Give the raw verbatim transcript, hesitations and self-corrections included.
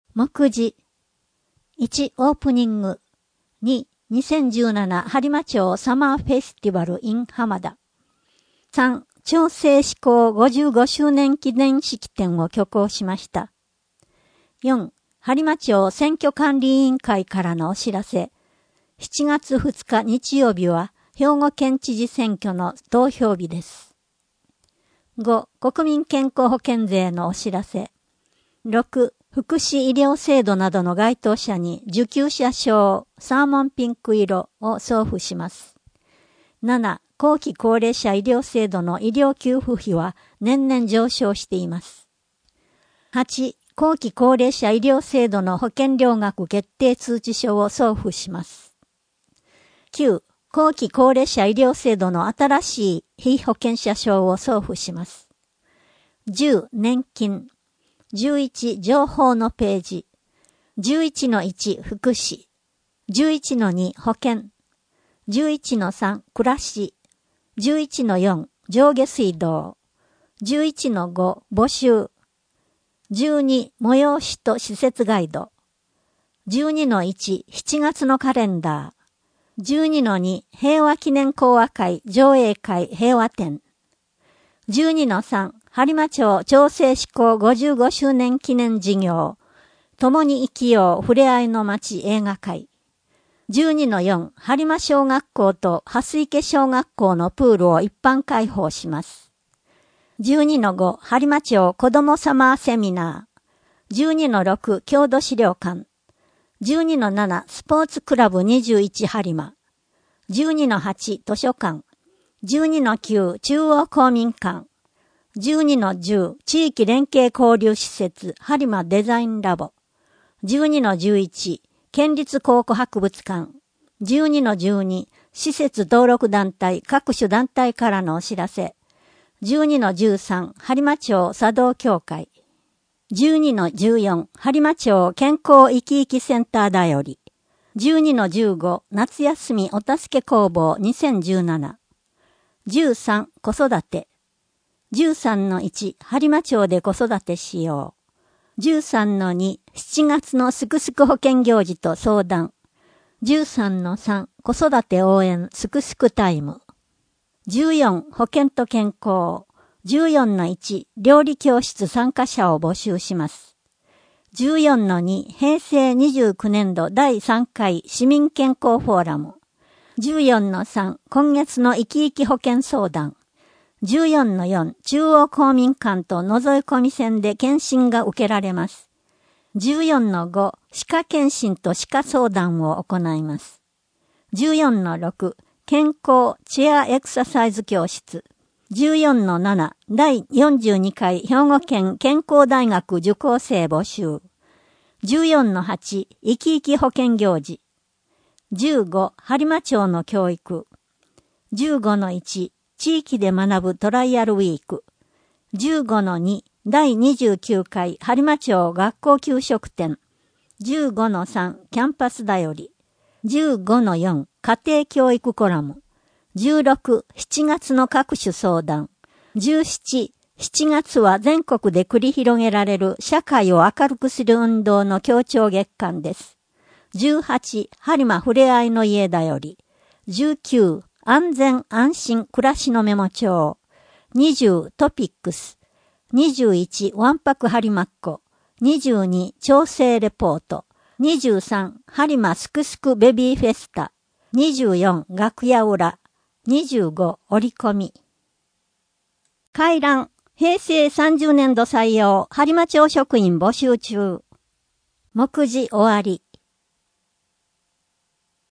目次。いち、オープニング。に、にせんじゅうなな播磨町サマーフェスティバル in 浜田。さん、調整施行ごじゅうごしゅうねん記念式典を挙行しました。よん、播磨町選挙管理委員会からのお知らせ。しちがつふつか日曜日は兵庫県知事選挙の投票日です。ご、国民健康保険税のお知らせ。ろく、福祉医療制度などの該当者に受給者証サーモンピンク色を送付します。なな、後期高齢者医療制度の医療給付費は年々上昇しています。はち、後期高齢者医療制度の保険料額決定通知書を送付します。きゅう、後期高齢者医療制度の新しい被保険者証を送付します。じゅう、年金。じゅういち、情報のページ。じゅういちのいち、福祉。じゅういちのに、保険。じゅういちのさん、暮らし。じゅういちのよん、上下水道。じゅういちのご、募集。じゅうに、催しと施設ガイド。じゅうにのいち、しちがつのカレンダー。じゅうにのに、平和記念講話会上映会平和展。じゅうにのさん、播磨町調整施行ごじゅうごしゅうねん記念事業。共に生きようふれあいの街映画会。じゅうにのよん、播磨小学校と蓮池小学校のプールを一般開放します。じゅうにのご、播磨町子どもサマーセミナー。じゅうにのろく、郷土資料館。じゅうにのなな、スポーツクラブにじゅういち播磨。じゅうにのはち、図書館。じゅうにのきゅう、中央公民館。じゅうにのじゅう、地域連携交流施設、播磨デザインラボ。じゅうにのじゅういち、県立考古博物館。じゅうにのじゅうに、施設登録団体、各種団体からのお知らせ。じゅうにのじゅうさん、播磨町茶道協会。じゅうにのじゅうよん、播磨町健康生き生きセンターだより。じゅうにのじゅうご、夏休みお助け工房にせんじゅうなな。じゅうさん、子育て。じゅうさんのいち、播磨町で子育てしよう。じゅうさんのに、しちがつのすくすく保険行事と相談。じゅうさんのさん、子育て応援すくすくタイム。じゅうよん、保険と健康。じゅうよんのいち、料理教室参加者を募集します。じゅうよんのに、平成にじゅうきゅうねんどだいさんかい市民健康フォーラム。じゅうよんのさん、今月の生き生き保険相談。じゅうよんのよん、中央公民館と覗い込み線で検診が受けられます。じゅうよんのご、歯科検診と歯科相談を行います。じゅうよんのろく、健康チェアエクササイズ教室。じゅうよんのなな、だいよんじゅうにかい兵庫県健康大学受講生募集。じゅうよんのはち、生き生き保険行事。じゅうご、播磨町の教育。じゅうごのいち、地域で学ぶトライアルウィーク。じゅうごのに、だいにじゅうきゅうかい播磨町学校給食展。じゅうごのさん、キャンパスだより。じゅうごのよん、家庭教育コラム。じゅうろく、しちがつの各種相談。じゅうなな、しちがつは全国で繰り広げられる社会を明るくする運動の協調月間です。じゅうはち、播磨ふれあいの家だより。じゅうきゅう、安全安心暮らしのメモ帳。にじゅう、トピックス。にじゅういち、わんぱく播磨っ子。にじゅうに、調整レポート。にじゅうさん、播磨すくすくベビーフェスタ。にじゅうよん、楽屋裏。にじゅうご、折り込み。回覧、平成さんじゅうねんど採用、播磨町職員募集中。目次終わり。